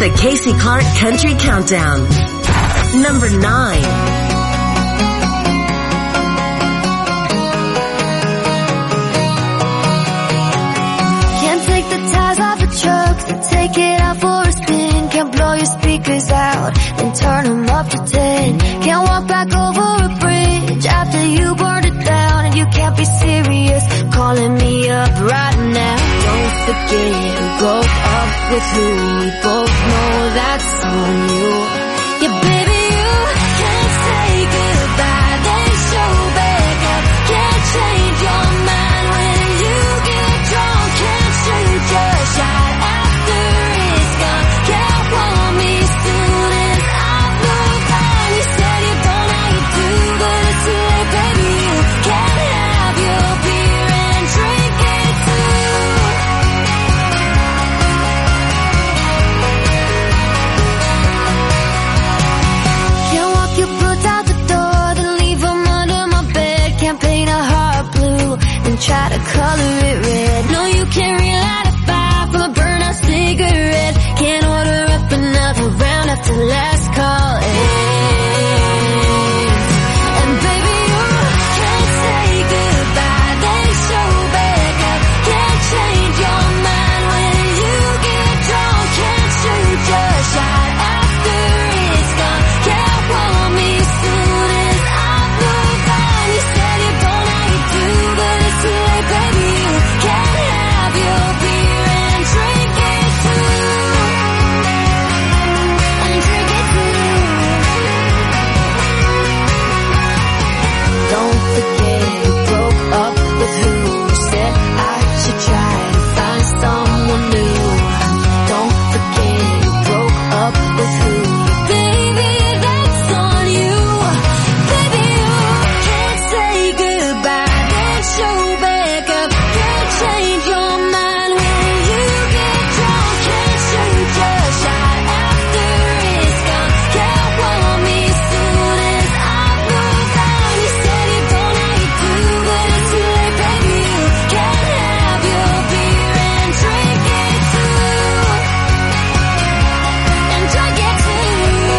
the Casey Clark Country Countdown. Number nine. Can't take the tires off the truck, then take it out for a spin. Can't blow your speakers out, then turn them up to ten. Can't walk back over a bridge after you burned it down. And you can't be serious, calling me up right now. Don't forget who broke up with who. We both know that's on you. Yeah, baby, you can't say goodbye, then show back up. Can't change your mind when you get drunk. Can't shoot your shot after it's gone. Can't want me soon as I move on. You said you don't know you do, but it's too late, baby. You can't have your beer and drink it too. Can't walk your boots out the door, then leave them under my bed. Can't paint a heart blue, then try to color it red. No, you can't relight a fire from a burnt-out cigarette. Can't order up another round after last call ends. And baby, you can't say goodbye, then show back up. Can't change your mind when you get drunk. Can't shoot your shot after it's gone. Can't want me soon as I move on. You said you don't know you do, but it's too late, baby. You can't have your beer and drink it too. And drink it too. Don't forget who broke up with who. Said I should try to find someone new. Don't forget who broke up with who. Baby, that's on you. Baby, you can't say goodbye, then show back up. Can't change your mind when you get drunk. Can't shoot your shot after it's gone. Can't want me soon as I move on. You said you don't know you do, but it's too late, baby. You can't have your beer and drink it too. And drink it too.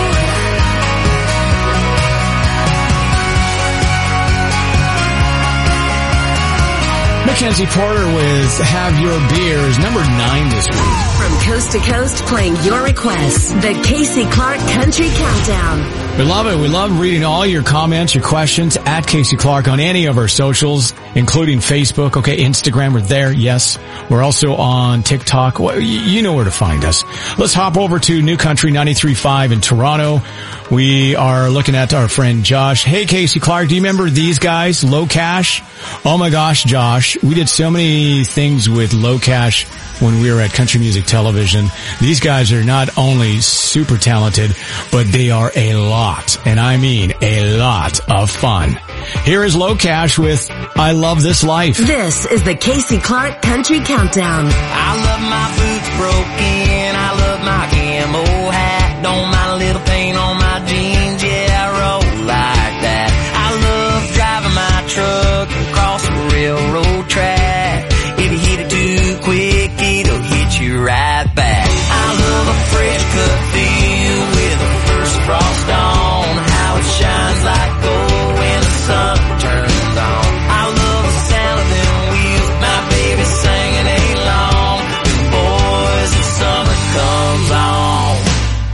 Mackenzie Porter with Have Your Beers, number nine this week. From coast to coast, playing your requests. The Casey Clark Country Countdown. We love it. We love reading all your comments, your questions at Casey Clark on any of our socials, including Facebook. Okay, Instagram, we're there. Yes. We're also on TikTok. Well, you know where to find us. Let's hop over to New Country ninety-three point five in Toronto. We are looking at our friend Josh. Hey, Casey Clark, do you remember these guys? Low Cash? Oh my gosh, Josh. We did so many things with Low Cash when we were at Country Music Television. These guys are not only super talented, but they are a lot, and I mean a lot of fun. Here is Low Cash with I Love This Life. This is the Casey Clark Country Countdown. I love my boots broken, I love my camo hat, don't mind a little paint on my jeans, yeah, I roll like that. I love driving my truck across the railroad track. If you hit it too quick, it'll hit you right back. I love a fresh cut field with the first frost on, how it shines like gold when the sun turns on. I love the sound of them wheels, my baby singing along. The boys, the summer comes on.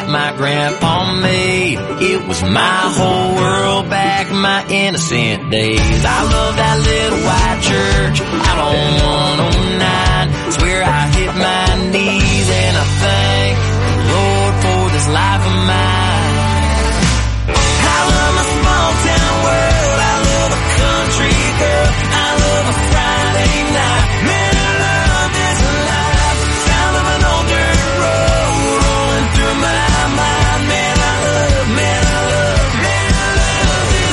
my grandpa made. It was my whole world back in my innocent days. I love that little white church out on one oh nine. It's where I hit my knees and I thank the Lord for this life of mine. I love my small town world. I love a country girl. I love a Friday night. Man, I love this life. Sound of an old dirt road rolling through my mind. Man, I love, man, I love, man, I love this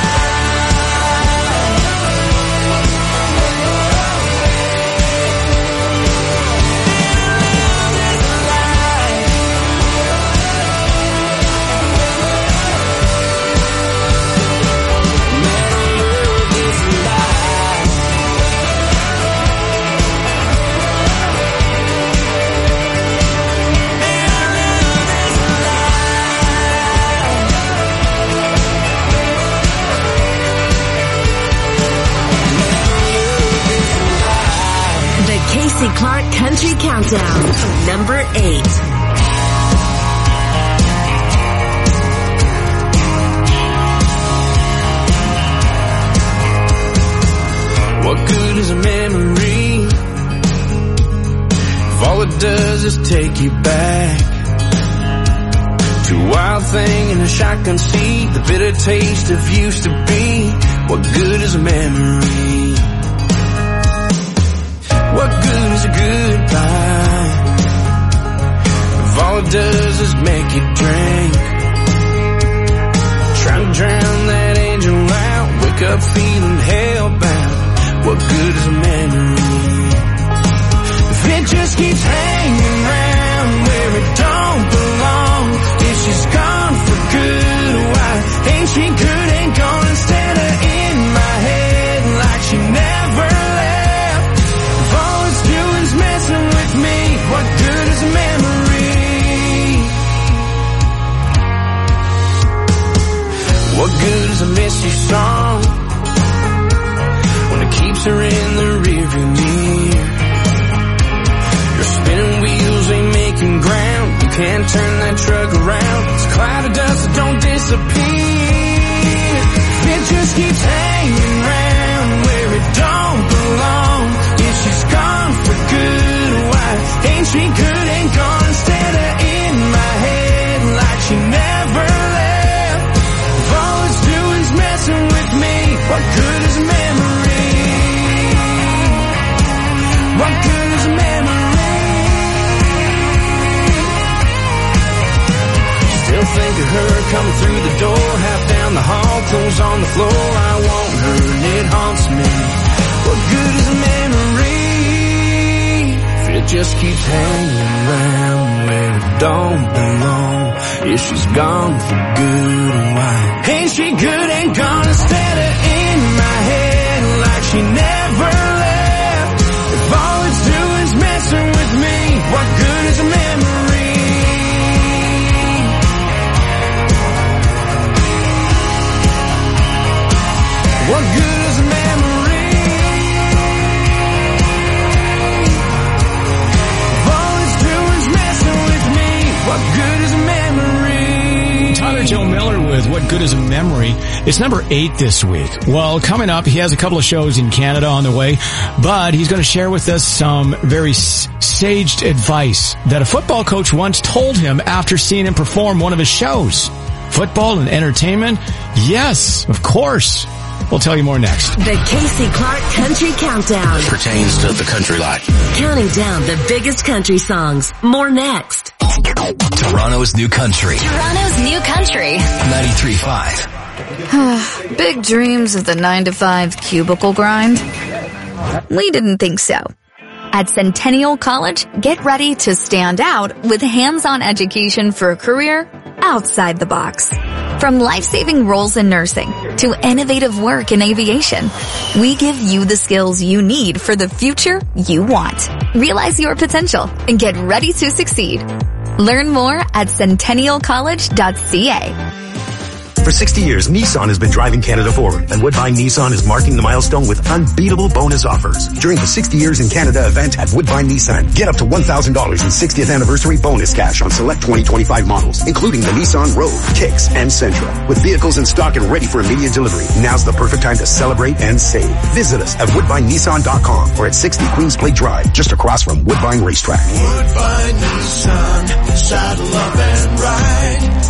Casey Clark Country Countdown, number eight. What good is a memory if all it does is take you back to a wild thing in a shotgun seat, the bitter taste of used to be? What good is a memory? What good is a goodbye if all it does is make you drink? Trying to drown that angel out, wake up feeling hellbound. What good is a memory if it just keeps hanging around where it don't belong? If she's gone for good, why ain't she good and gone instead of in my head like she never left? If all it's doing's messing with me, what good is a memory? What good is a misty song when it keeps her in the rearview mirror? Your spinning wheels ain't making ground. You can't turn that truck around. It's a cloud of dust that don't disappear. It just keeps hanging around where it don't belong. If she's gone for good, why ain't she good and gone instead of in my head like she never left? If all it's doing's messing with me, what good is a memory? What good is a memory? Still think of her coming through the door, half down the hall, clothes on the floor. I want her and it haunts me. What good is a memory if it just keeps hanging around where it don't belong? If she's gone for good, why ain't she good and gone instead of in my head like she never left? If all it's doing's messing with me, what good is a memory? What good is a memory? If all it's doing's messing with me, what good is a memory? Tyler Joe Miller with What Good is a Memory. It's number eight this week. Well, coming up, he has a couple of shows in Canada on the way, but he's going to share with us some very saged advice that a football coach once told him after seeing him perform one of his shows. Football and entertainment? Yes, of course. We'll tell you more next. The Casey Clark Country Countdown. Pertains to the country life. Counting down the biggest country songs. More next. Toronto's new country. Toronto's new country. ninety-three point five. Big dreams of the nine to five cubicle grind? We didn't think so. At Centennial College, get ready to stand out with hands-on education for a career outside the box. From life-saving roles in nursing to innovative work in aviation, we give you the skills you need for the future you want. Realize your potential and get ready to succeed. Learn more at centennial college dot c a. For sixty years, Nissan has been driving Canada forward, and Woodbine Nissan is marking the milestone with unbeatable bonus offers. During the sixty years in Canada event at Woodbine Nissan, get up to one thousand dollars in sixtieth anniversary bonus cash on select twenty twenty-five models, including the Nissan Rogue, Kicks, and Sentra. With vehicles in stock and ready for immediate delivery, now's the perfect time to celebrate and save. Visit us at woodbine nissan dot com or at sixty Queens Plate Drive, just across from Woodbine Racetrack. Woodbine Nissan, saddle up and ride.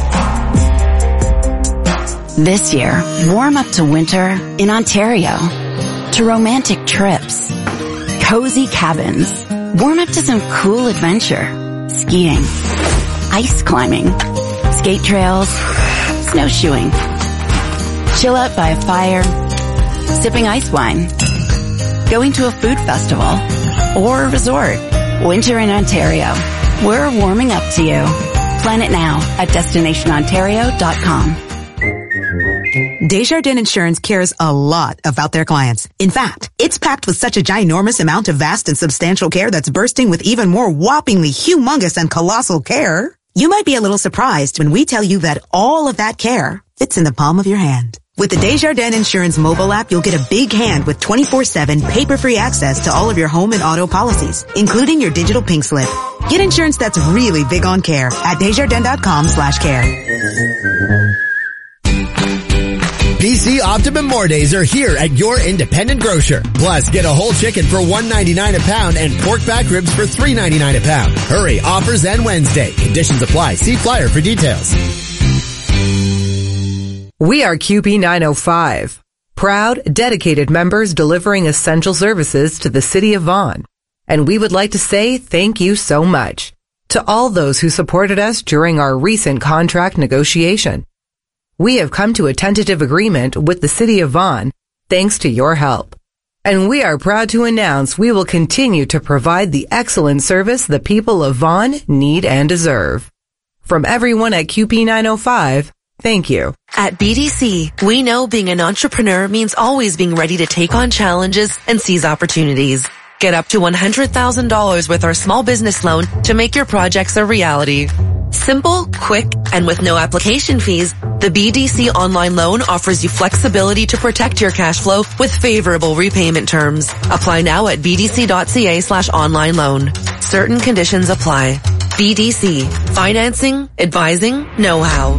This year, warm up to winter in Ontario. To romantic trips, cozy cabins, warm up to some cool adventure, skiing, ice climbing, skate trails, snowshoeing, chill out by a fire, sipping ice wine, going to a food festival, or a resort. Winter in Ontario. We're warming up to you. Plan it now at destination ontario dot com. Desjardins Insurance cares a lot about their clients. In fact, it's packed with such a ginormous amount of vast and substantial care that's bursting with even more whoppingly humongous and colossal care. You might be a little surprised when we tell you that all of that care fits in the palm of your hand. With the Desjardins Insurance mobile app, you'll get a big hand with twenty-four seven paper-free access to all of your home and auto policies, including your digital pink slip. Get insurance that's really big on care at desjardins dot com slash care. P C Optimum More Days are here at your independent grocer. Plus, get a whole chicken for one ninety-nine a pound and pork back ribs for three ninety-nine a pound. Hurry, offers end Wednesday. Conditions apply. See flyer for details. We are Q P nine oh five, proud, dedicated members delivering essential services to the city of Vaughan. And we would like to say thank you so much to all those who supported us during our recent contract negotiation. We have come to a tentative agreement with the city of Vaughan thanks to your help. And we are proud to announce we will continue to provide the excellent service the people of Vaughan need and deserve. From everyone at Q P nine oh five, thank you. At B D C, we know being an entrepreneur means always being ready to take on challenges and seize opportunities. Get up to one hundred thousand dollars with our small business loan to make your projects a reality. Simple, quick, and with no application fees, the B D C online loan offers you flexibility to protect your cash flow with favorable repayment terms. Apply now at b d c dot c a slash online loan. Certain conditions apply. B D C. Financing, advising, know-how.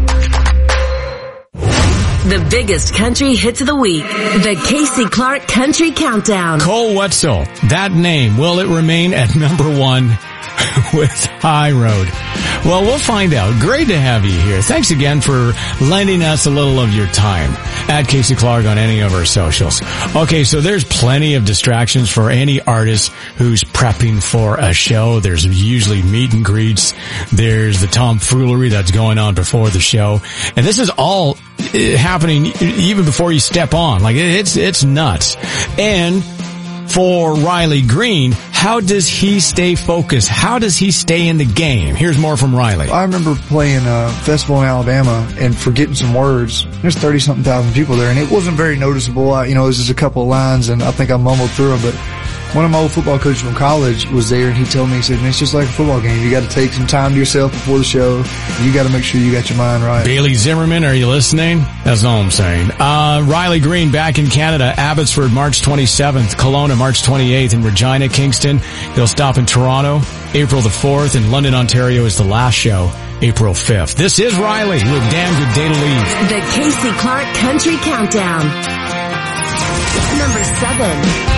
The biggest country hits of the week. The Casey Clark Country Countdown. Cole Wetzel. That name, will it remain at number one with High Road? Well, we'll find out. Great to have you here. Thanks again for lending us a little of your time. At Casey Clark on any of our socials. Okay, so there's plenty of distractions for any artist who's prepping for a show. There's usually meet and greets. There's the tomfoolery that's going on before the show. And this is all happening even before you step on. Like, it's, it's nuts. And for Riley Green, how does he stay focused? How does he stay in the game? Here's more from Riley. I remember playing a festival in Alabama and forgetting some words. There's thirty-something thousand people there, and it wasn't very noticeable. I, you know, it was just a couple of lines, and I think I mumbled through them, but one of my old football coaches from college was there, and he told me, he said, man, it's just like a football game. You got to take some time to yourself before the show. You got to make sure you got your mind right. Bailey Zimmerman, are you listening? That's all I'm saying. Uh, Riley Green back in Canada. Abbotsford, March twenty-seventh. Kelowna, March twenty-eighth. In Regina, Kingston. He'll stop in Toronto, April the fourth. And London, Ontario is the last show, April fifth. This is Riley with Damn Good Day to Leave. The Casey Clark Country Countdown. Number seven.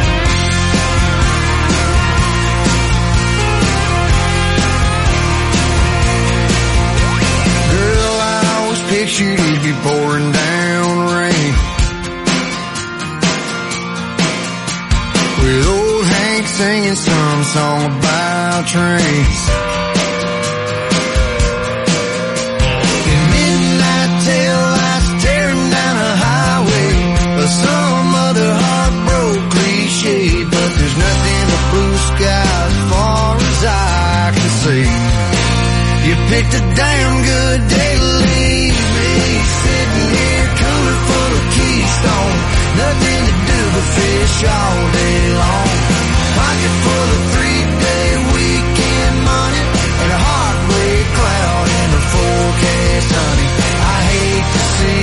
Pictured it'd be pouring down rain, with old Hank singing some song about trains. In midnight tail lights tearing down a highway, or some other heartbroken cliche, but there's nothing but blue sky as far as I can see. You picked a damn good day to leave. Sitting here cooler full of Keystone, nothing to do but fish all day long. Pocket full of three-day weekend money, and a heartbreak cloud in the forecast, honey. I hate to see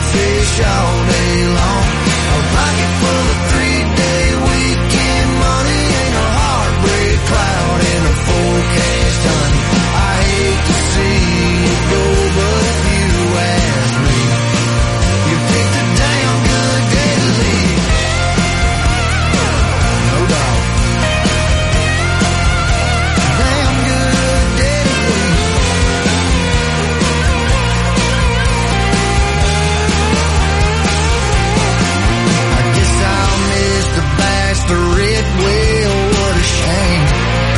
fish all day long. A pocket full of three-day weekend money ain't a heartbreak cloud in a forecast, honey. I hate to see you go, but if you ask me, you picked a damn good day to leave. No doubt. Damn good day to leave. I guess I'll miss the bastard. Well, what a shame.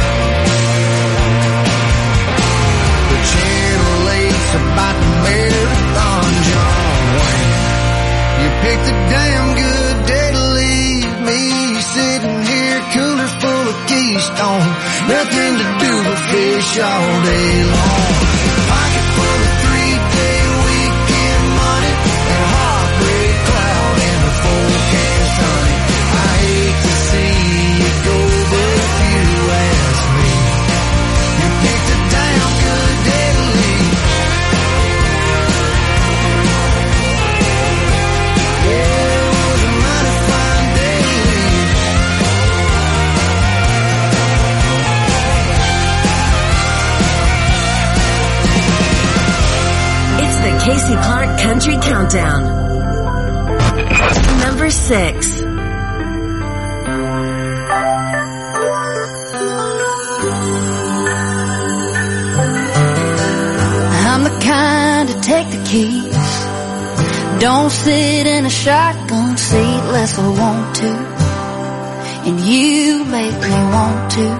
The Channel eight's about the marathon, John Wayne. You picked a damn good day to leave me sitting here, cooler full of Keystone. Nothing to do but fish all day long. Pocket full of three-day weekend money and a heartbreak cloud in the forecast, honey. I hate to see you go, but if you ask me, you picked a damn good day to leave. Yeah, it was a mighty fine day to leave. It's the Casey Clark Country Countdown. Number six. I'm the kind to take the keys. Don't sit in a shotgun seat unless I want to. And you make me want to.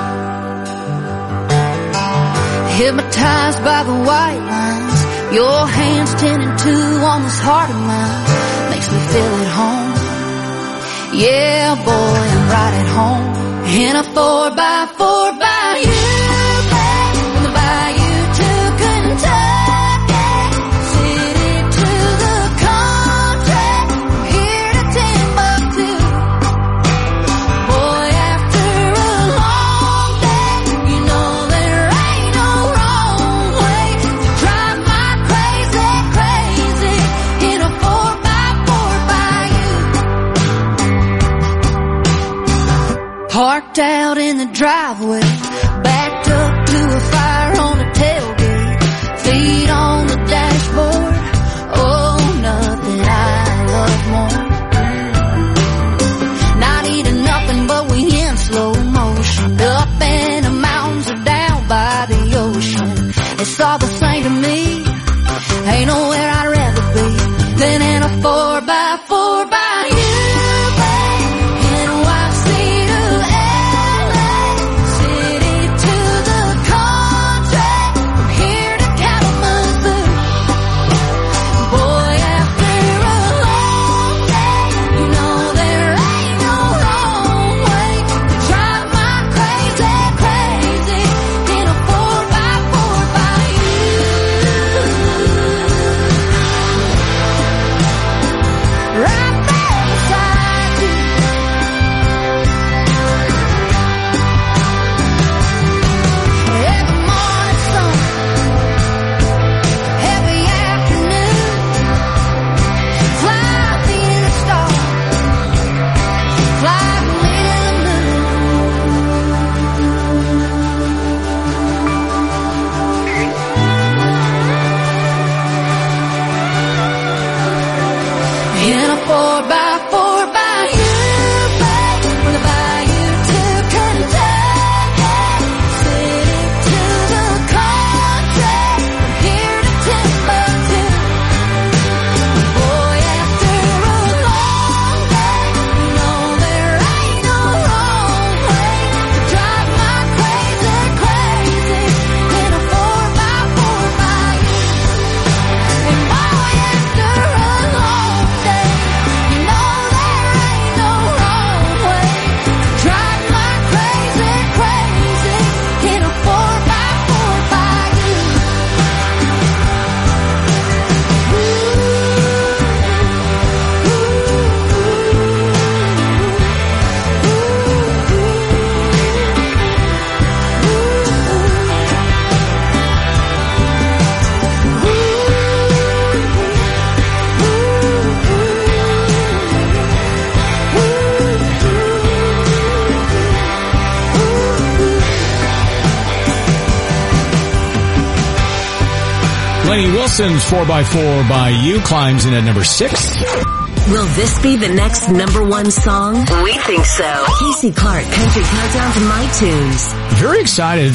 Hypnotized by the white lines, your hands ten and two on this heart of mine. Makes me feel at home. Yeah, boy, I'm right at home. In a four by four by you, babe, from the bayou to Kentucky, city to the country, from here to Timbuktu. Boy, after a long day, you know there ain't no wrong way to drive my crazy, crazy in a four by four by you. Parked out in the driveway, backed up to a fire on the tailgate, feet on the dashboard. Oh, nothing I love more. Not eating nothing, but we in slow motion, up in the mountains or down by the ocean. It's all the same to me. Ain't nowhere I'd rather be than in a four by four by you. You know Lenny Wilson's four by four by You climbs in at number six. Will this be the next number one song? We think so. Casey Clark, Country Countdown from iTunes. Very excited.